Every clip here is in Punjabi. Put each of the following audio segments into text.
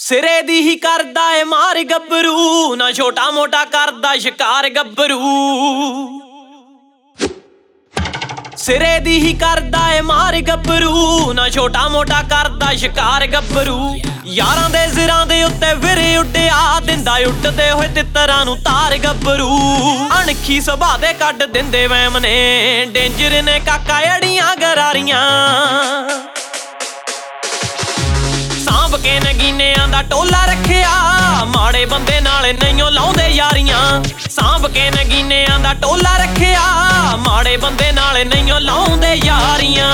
ਸਿਰੇ ਦੀ ਹੀ ਕਰਦਾ ਏ ਮਾਰ ਗੱਭਰੂ, ਨਾ ਛੋਟਾ ਮੋਟਾ ਕਰਦਾ ਸ਼ਿਕਾਰ ਗੱਭਰੂ। ਸਿਰੇ ਦੀ ਹੀ ਕਰਦਾ ਏ ਮਾਰ ਗੱਭਰੂ, ਨਾ ਛੋਟਾ ਮੋਟਾ ਕਰਦਾ ਸ਼ਿਕਾਰ ਗੱਭਰੂ। ਯਾਰਾਂ ਦੇ ਸਿਰਾਂ ਦੇ ਉੱਤੇ ਫਿਰ ਉੱਡਿਆ, ਦਿੰਦਾ ਉੱਡਦੇ ਹੋਏ ਤਿੱਤਰਾਂ ਨੂੰ ਤਾਰ ਗੱਭਰੂ। ਅਣਖੀ ਸੁਭਾਅ ਦੇ ਕੱਢ ਦਿੰਦੇ ਵਹਿਮ ਨੇ, ਡੇਂਜਰ ਨੇ ਕਾਕਾ ਅੜੀਆਂ ਗਰਾਰੀਆਂ। ਸਾਂਭ ਕੇ ਨਗੀਨਿਆਂ ਦਾ ਟੋਲਾ ਰੱਖਿਆ, ਮਾੜੇ ਬੰਦੇ ਨਾਲ ਨਹੀਂਓ ਲਾਉਂਦੇ ਯਾਰੀਆਂ। ਸਾਂਭ ਕੇ ਨਗੀਨਿਆਂ ਦਾ ਟੋਲਾ ਰੱਖਿਆ, ਮਾੜੇ ਬੰਦੇ ਨਾਲ ਨਹੀਂਓ ਲਾਉਂਦੇ ਯਾਰੀਆਂ।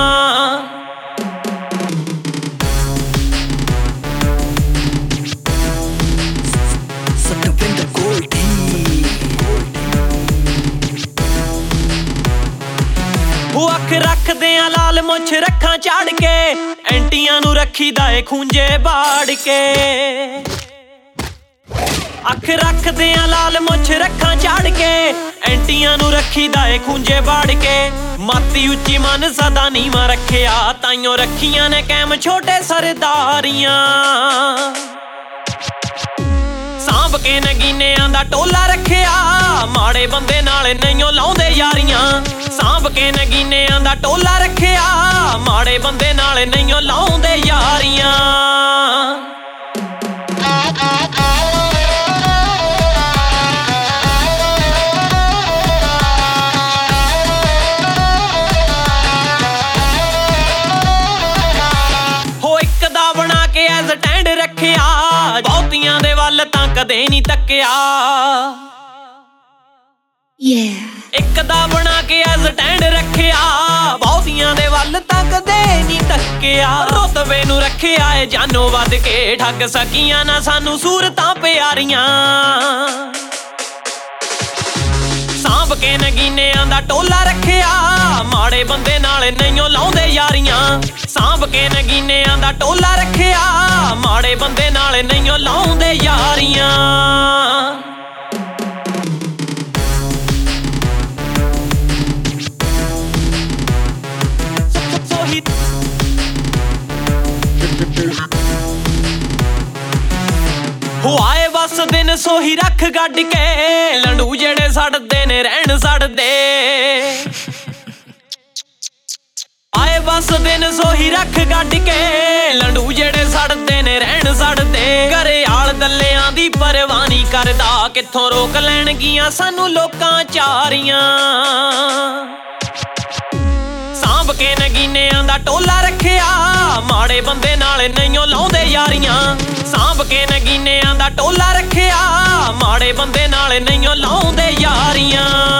ਉਹ ਅੱਖ ਰੱਖਦੇ ਆ ਲਾਲ ਮੁੱਛ ਰੱਖਾਂ ਝਾੜ ਕੇ, ਐਂਟੀਆਂ ਨੂੰ ਰੱਖੀਦਾ ਏ ਖੂੰਜੇ ਬਾੜ ਕੇ। ਅੱਖ ਰੱਖਦੇ ਆ ਲਾਲ ਮੁੱਛ ਰੱਖਾਂ ਝਾੜ ਕੇ, ਐਂਟੀਆਂ ਨੂੰ ਰੱਖੀਦਾ ਏ ਖੂੰਜੇ ਬਾੜ ਕੇ। ਮਾਤੀ ਉੱਚੀ ਮਨ ਸਦਾ ਨੀਵਾਂ ਰੱਖਿਆ, ਤਾਈਓ ਰੱਖੀਆਂ ਨੇ ਕੈਮ ਛੋਟੇ ਸਰਦਾਰੀਆਂ। ਸਾਂਭ ਕੇ ਨਗੀਨਿਆਂ ਦਾ ਟੋਲਾ ਰੱਖਿਆ, ਮਾੜੇ ਬੰਦੇ ਨਾਲ ਨਹੀਂਓ ਲਾਉਂਦੇ ਯਾਰੀਆਂ। ਸਾਂਭ ਕੇ ਨਗੀਨਿਆਂ ਦਾ ਟੋਲਾ ਰੱਖਿਆ, ਮਾੜੇ ਬੰਦੇ ਨਾਲ ਨਹੀਂਓ ਲਾਉਂਦੇ ਯਾਰੀਆਂ। ਹੋ ਇੱਕ ਦਾ ਬਣਾ ਕੇ ਐ ਸਟੈਂਡ ਰੱਖਿਆ, ਬਹੁਤੀਆਂ ਦੇ ਵੱਲ ਤਾਂ ਕਦੇ ਨਹੀਂ ਤੱਕਿਆ। ਇੱਕ ਦਾ ਬਣਾ ਕੇ ਐ ਸਟੈਂਡ ਰੱਖਿਆ, ਬਹੁਤੀਆਂ ਦੇ ਵੱਲ ਤਾਂ ਕਦੇ ਨਹੀਂ ਤੱਕਿਆ। ਰੁਤਬੇ ਨੂੰ ਰੱਖਿਆ ਏ ਜਾਨੋਂ ਵੱਧ ਕੇ, ਠੱਗ ਸਕੀਆਂ ਨਾ ਸਾਨੂੰ ਸੂਰਤਾਂ ਪਿਆਰੀਆਂ। ਸਾਂਭ ਕੇ ਨਗੀਨਿਆਂ ਦਾ ਟੋਲਾ ਰੱਖਿਆ, ਮਾੜੇ ਬੰਦੇ ਨਾਲ ਨਹੀਂਓ ਲਾਉਂਦੇ ਯਾਰੀਆਂ। ਸਾਂਭ ਕੇ ਨਗੀਨਿਆਂ ਦਾ ਟੋਲਾ ਰੱਖਿਆ, ਮਾੜੇ ਬੰਦੇ ਨਾਲ ਨਹੀਂਓ ਲਾਉਂਦੇ ਯਾਰੀਆਂ। ਹੋ ਆਏ ਬਸ ਦਿਨ ਸੋਹੀ ਰੱਖ ਗੱਡ ਕੇ, ਲੰਡੂ ਜਿਹੜੇ ਸੜਦੇ ਨੇ ਰਹਿਣ ਸੜਦੇ। ਆਏ ਬਸ ਦਿਨ ਸੋਹੀ ਰੱਖ ਗੱਡ ਕੇ, ਲੰਡੂ ਜਿਹੜੇ ਸੜਦੇ ਨੇ ਰਹਿਣ ਸੜਦੇ। ਘਰੇ ਆਲ ਦੱਲਿਆਂ ਦੀ ਪਰਵਾਹ ਨਹੀਂ ਕਰਦਾ, ਕਿੱਥੋਂ ਰੋਕ ਲੈਣਗੀਆਂ ਸਾਨੂੰ ਲੋਕਾਂ ਚਾਰੀਆਂ। ਸਾਂਭ ਕੇ ਨਗੀਨਿਆਂ ਦਾ ਟੋਲਾ ਰੱਖਿਆ, ਮਾੜੇ ਬੰਦੇ ਨਾਲ ਨਹੀਂਓ ਲਾਉਂਦੇ ਯਾਰੀਆਂ। ਸਾਂਭ ਕੇ ਨਗੀਨਿਆਂ ਦਾ ਟੋਲਾ ਰੱਖਿਆ, ਮਾੜੇ ਬੰਦੇ ਨਾਲ ਨਹੀਂਓ ਲਾਉਂਦੇ ਯਾਰੀਆਂ।